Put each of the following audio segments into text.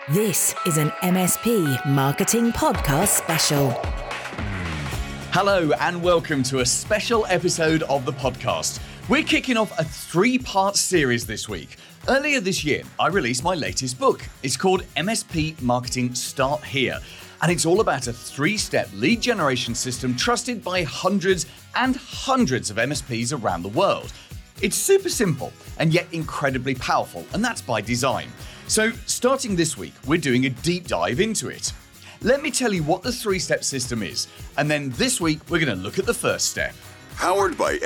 This is an MSP Marketing Podcast special. Hello and welcome to a special episode of the podcast. We're kicking off a 3-part series this week. Earlier this year, I released my latest book. It's called MSP Marketing Start Here, and it's all about a 3-step lead generation system trusted by hundreds and hundreds of MSPs around the world. It's super simple and yet incredibly powerful, and that's by design. So starting this week, we're doing a deep dive into it. Let me tell you what the 3-step system is, and then this week we're going to look at the first step. Powered by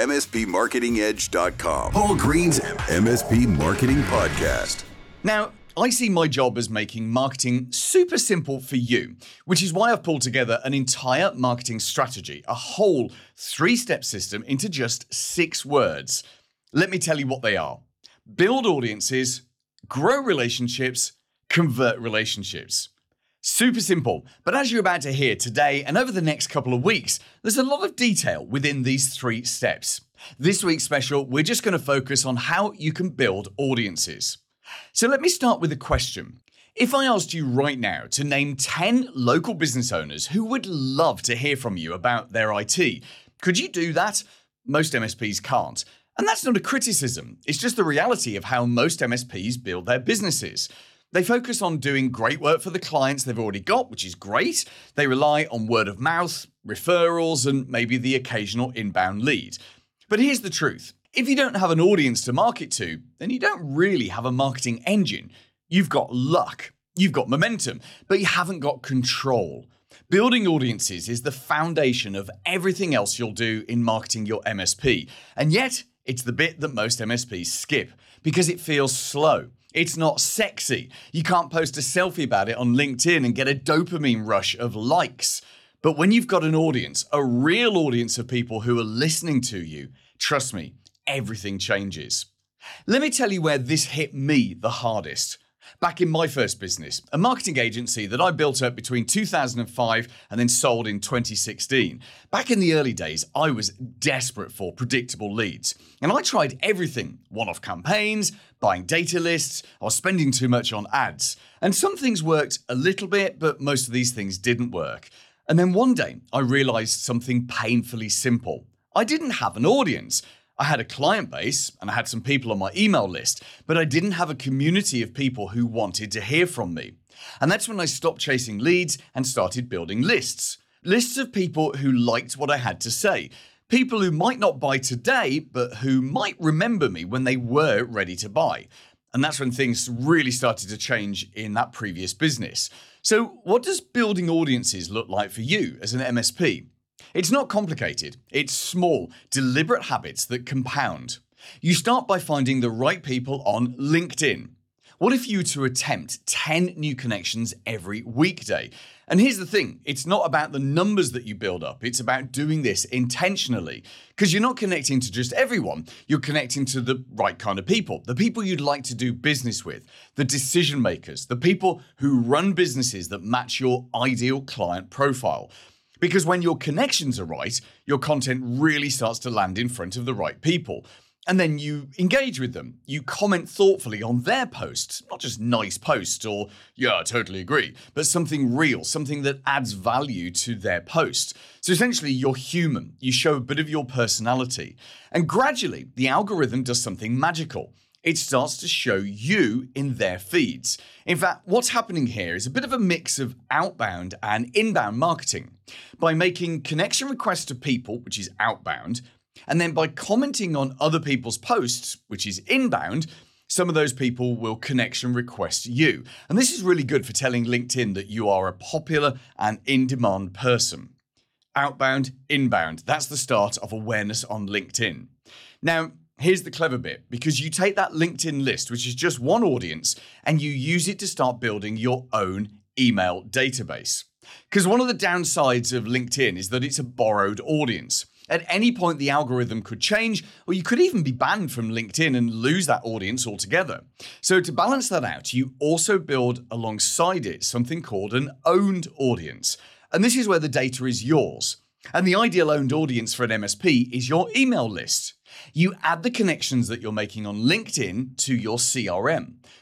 MSPMarketingEdge.com. Paul Green's MSP Marketing Podcast. Now, I see my job as making marketing super simple for you, which is why I've pulled together an entire marketing strategy, a whole 3-step system into just 6 words. Let me tell you what they are. Build audiences, grow relationships, convert relationships. Super simple, but as you're about to hear today and over the next couple of weeks, there's a lot of detail within these 3 steps. This week's special, we're just going to focus on how you can build audiences. So let me start with a question. If I asked you right now to name 10 local business owners who would love to hear from you about their IT, could you do that? Most MSPs can't. And that's not a criticism, it's just the reality of how most MSPs build their businesses. They focus on doing great work for the clients they've already got, which is great. They rely on word of mouth, referrals, and maybe the occasional inbound lead. But here's the truth. If you don't have an audience to market to, then you don't really have a marketing engine. You've got luck, you've got momentum, but you haven't got control. Building audiences is the foundation of everything else you'll do in marketing your MSP. And yet, it's the bit that most MSPs skip because it feels slow. It's not sexy. You can't post a selfie about it on LinkedIn and get a dopamine rush of likes. But when you've got an audience, a real audience of people who are listening to you, trust me, everything changes. Let me tell you where this hit me the hardest. Back in my first business, a marketing agency that I built up between 2005 and then sold in 2016. Back in the early days, I was desperate for predictable leads. And I tried everything, one-off campaigns, buying data lists, I was spending too much on ads. And some things worked a little bit, but most of these things didn't work. And then one day, I realized something painfully simple. I didn't have an audience. I had a client base and I had some people on my email list, but I didn't have a community of people who wanted to hear from me. And that's when I stopped chasing leads and started building lists. Lists of people who liked what I had to say. People who might not buy today, but who might remember me when they were ready to buy. And that's when things really started to change in that previous business. So what does building audiences look like for you as an MSP? It's not complicated. It's small, deliberate habits that compound. You start by finding the right people on LinkedIn. What if you were to attempt 10 new connections every weekday? And here's the thing, it's not about the numbers that you build up, it's about doing this intentionally. Because you're not connecting to just everyone, you're connecting to the right kind of people, the people you'd like to do business with, the decision makers, the people who run businesses that match your ideal client profile. Because when your connections are right, your content really starts to land in front of the right people. And then you engage with them. You comment thoughtfully on their posts, not just nice posts or, yeah, I totally agree, but something real, something that adds value to their post. So essentially, you're human. You show a bit of your personality. And gradually, the algorithm does something magical. It starts to show you in their feeds. In fact, what's happening here is a bit of a mix of outbound and inbound marketing. By making connection requests to people, which is outbound, and then by commenting on other people's posts, which is inbound, some of those people will connection request you. And this is really good for telling LinkedIn that you are a popular and in-demand person. Outbound, inbound, that's the start of awareness on LinkedIn. Now, here's the clever bit, because you take that LinkedIn list, which is just one audience, and you use it to start building your own email database. Because one of the downsides of LinkedIn is that it's a borrowed audience. At any point, the algorithm could change, or you could even be banned from LinkedIn and lose that audience altogether. So to balance that out, you also build alongside it something called an owned audience. And this is where the data is yours. And the ideal owned audience for an MSP is your email list. You add the connections that you're making on LinkedIn to your CRM.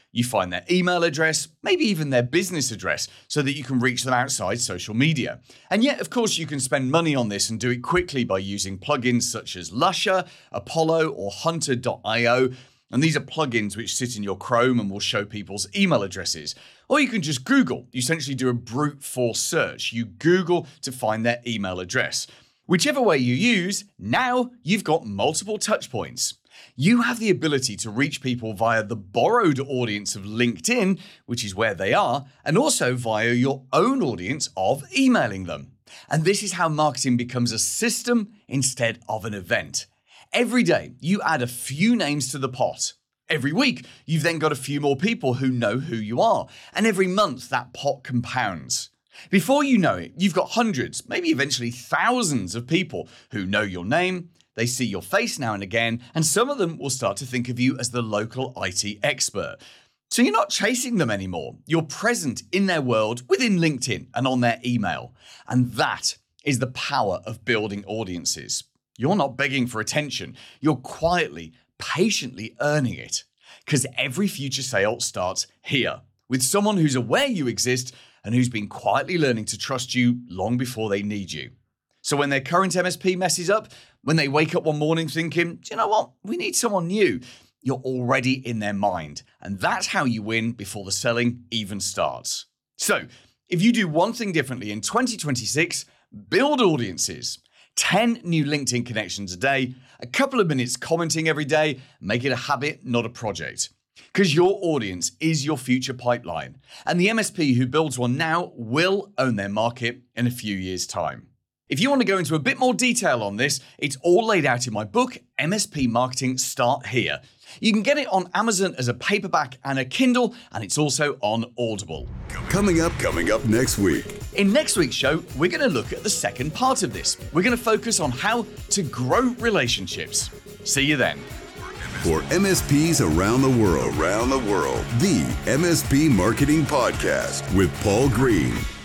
You find their email address, maybe even their business address, so that you can reach them outside social media. And yet, of course, you can spend money on this and do it quickly by using plugins such as Lusher, Apollo, or Hunter.io. And these are plugins which sit in your Chrome and will show people's email addresses. Or you can just Google. You essentially do a brute force search. You Google to find their email address. Whichever way you use, now you've got multiple touch points. You have the ability to reach people via the borrowed audience of LinkedIn, which is where they are, and also via your own audience of emailing them. And this is how marketing becomes a system instead of an event. Every day, you add a few names to the pot. Every week, you've then got a few more people who know who you are. And every month, that pot compounds. Before you know it, you've got hundreds, maybe eventually thousands of people who know your name. They see your face now and again, and some of them will start to think of you as the local IT expert. So you're not chasing them anymore. You're present in their world within LinkedIn and on their email. And that is the power of building audiences. You're not begging for attention. You're quietly, patiently earning it. Because every future sale starts here, with someone who's aware you exist and who's been quietly learning to trust you long before they need you. So when their current MSP messes up, when they wake up one morning thinking, do you know what, we need someone new, you're already in their mind. And that's how you win before the selling even starts. So if you do one thing differently in 2026, build audiences. 10 new LinkedIn connections a day, a couple of minutes commenting every day, make it a habit, not a project. Because your audience is your future pipeline. And the MSP who builds one now will own their market in a few years' time. If you want to go into a bit more detail on this, it's all laid out in my book, MSP Marketing Start Here. You can get it on Amazon as a paperback and a Kindle, and it's also on Audible. Coming up next week. In next week's show, we're going to look at the second part of this. We're going to focus on how to grow relationships. See you then. For MSPs around the world, the MSP Marketing Podcast with Paul Green.